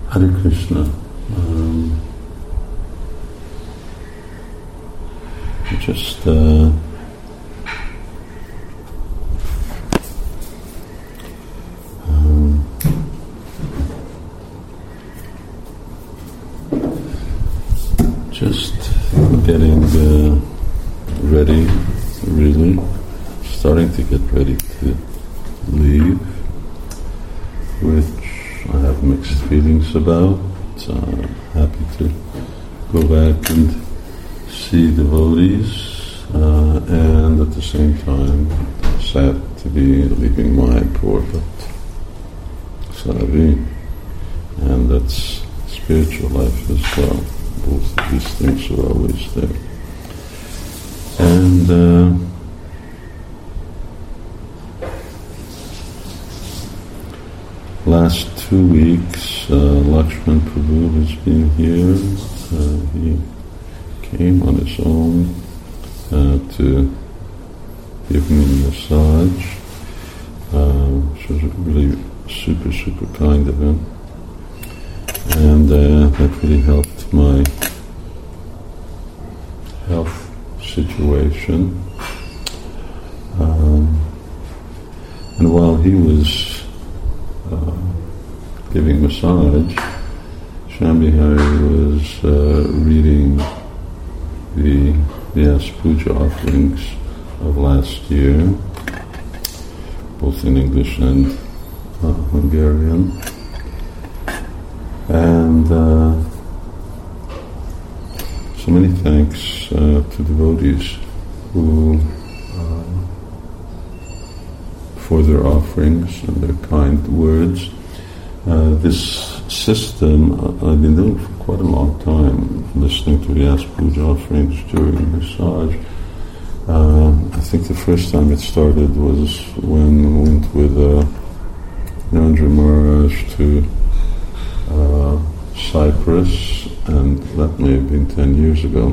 Hare Krishna. Just getting ready, really, starting to get ready to leave, which I have mixed feelings about. Happy to go back and see devotees, and at the same time sad to be leaving Mayapur, but Savi, and that's spiritual life as well. Both of these things are always there. And last 2 weeks, Lakshman Prabhu has been here. He came on his own to give me a massage, which was really super, super kind of him. And that really helped my health situation. And while he was giving massage, Shambhihari was reading the Vyasa Puja offerings of last year, both in English and Hungarian. And so many thanks to devotees who, for their offerings and their kind words. This system I've been doing for quite a long time, listening to Vyasa Puja offerings during massage. I think the first time it started was when we went with Narendra Maharaj to Cyprus, and that may have been 10 years ago.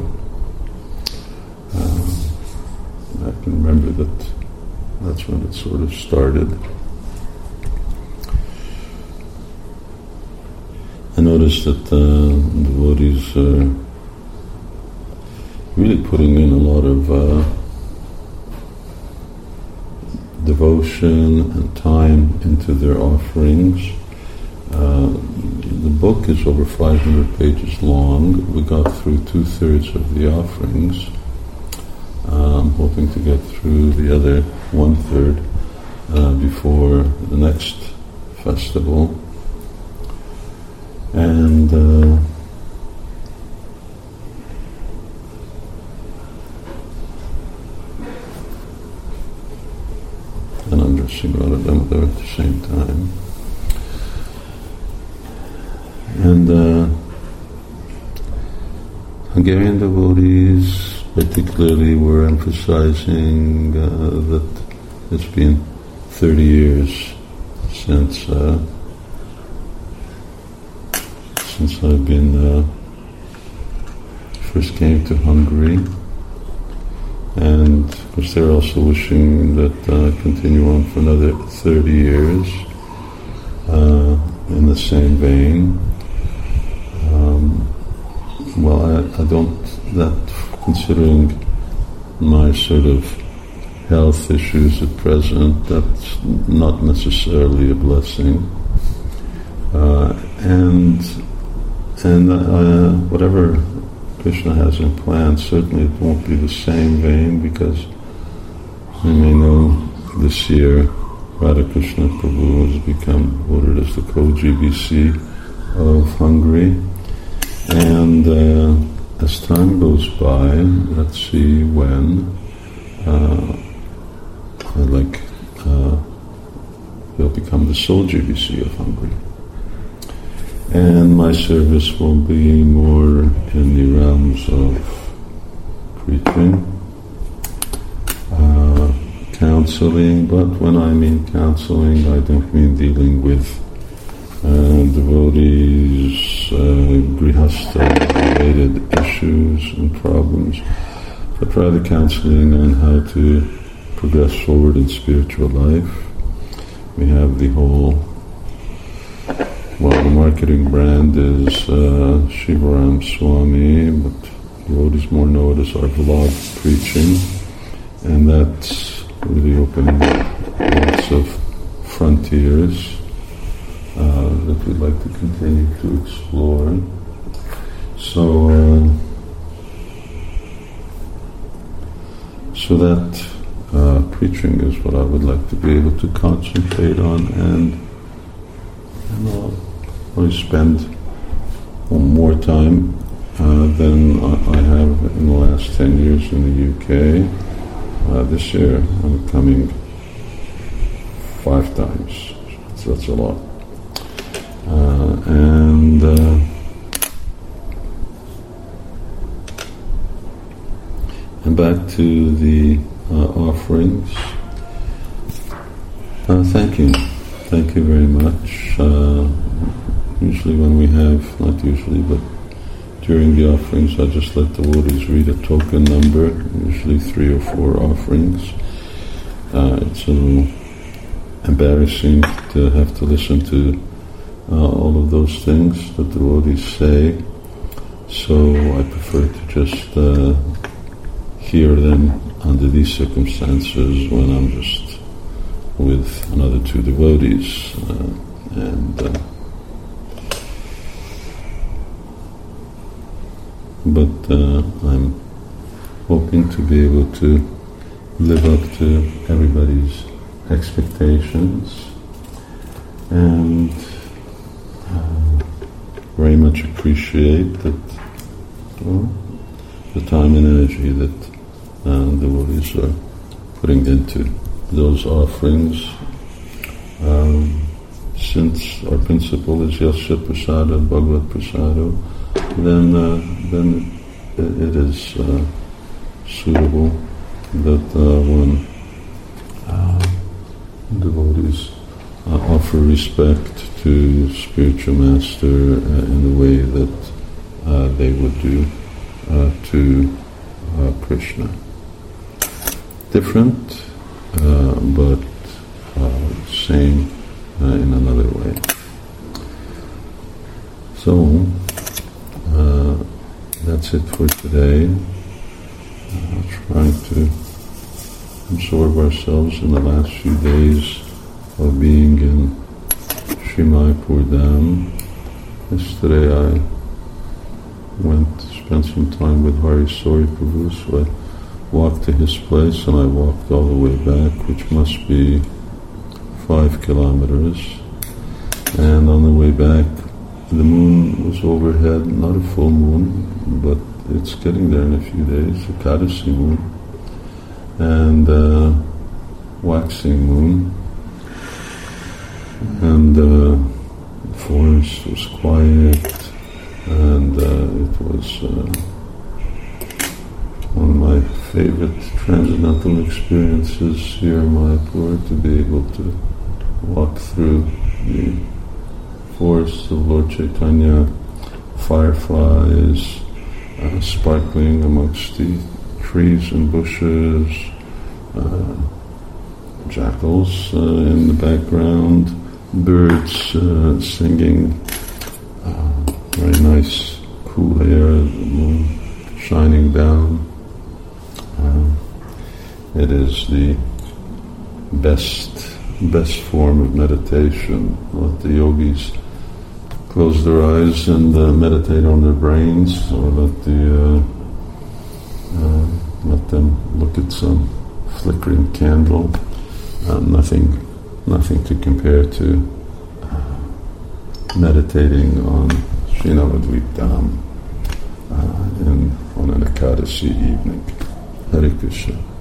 I can remember that's when it sort of started. I noticed that devotees are really putting in a lot of devotion and time into their offerings. The book is over 500 pages long. We got through 2/3 of the offerings. I'm hoping to get through the other 1/3 before the next festival. And I'm dressing Radha Damodar at the same time. And Hungarian devotees particularly were emphasizing that it's been 30 years since I've been first came to Hungary, and of course they're also wishing that continue on for another 30 years in the same vein. Well, I don't, that considering my sort of health issues at present, that's not necessarily a blessing. And whatever Krishna has in plan, certainly it won't be the same vein, because you may know this year Radha Krishna Prabhu has become voted as the co-GBC of Hungary. And as time goes by, let's see when, he'll become the sole GBC of Hungary. And my service will be more in the realms of preaching, counseling, but when I mean counseling, I don't mean dealing with devotees, grihastha-related issues and problems, but rather counseling on how to progress forward in spiritual life. We have the whole well, the marketing brand is Shivaram Swami, but devotees more know it as our vlog preaching, and that's really opening lots of frontiers that we'd like to continue to explore. So that preaching is what I would like to be able to concentrate on, and I spend more time than I have in the last 10 years in the UK. This year I'm coming 5 times, so that's a lot. And back to the offerings. Thank you very much. Usually when we have, not usually, but during the offerings, I just let the devotees read a token number, usually 3 or 4 offerings. It's a little embarrassing to have to listen to all of those things that the devotees say, so I prefer to just hear them under these circumstances when I'm just with another 2 devotees. But I'm hoping to be able to live up to everybody's expectations, and very much appreciate that the time and energy that devotees are putting into those offerings. Since our principle is Yasya Prasada Bhagavad Prasada, then it is suitable that when devotees offer respect to spiritual master in the way that they would do to Krishna. Different, but same in another way. So that's it for today. Trying to absorb ourselves in the last few days of being in Srimayapur Dham. Yesterday I went to spend some time with Hari Sori Prabhu, so I walked to his place and I walked all the way back, which must be 5 kilometers. And on the way back, the moon was overhead, not a full moon, but it's getting there in a few days, a Ekadasi moon, and waxing moon, and the forest was quiet, and it was one of my favorite transcendental experiences here in Mayapur, to be able to walk through the forests of Lord Chaitanya, fireflies sparkling amongst the trees and bushes, jackals in the background, birds singing, very nice cool air, the moon shining down. It is the best form of meditation. Let the yogis close their eyes and meditate on their brains, or let them look at some flickering candle. Nothing to compare to meditating on Sri Navadvip Dham on an Ekadasi evening. Hare Krishna.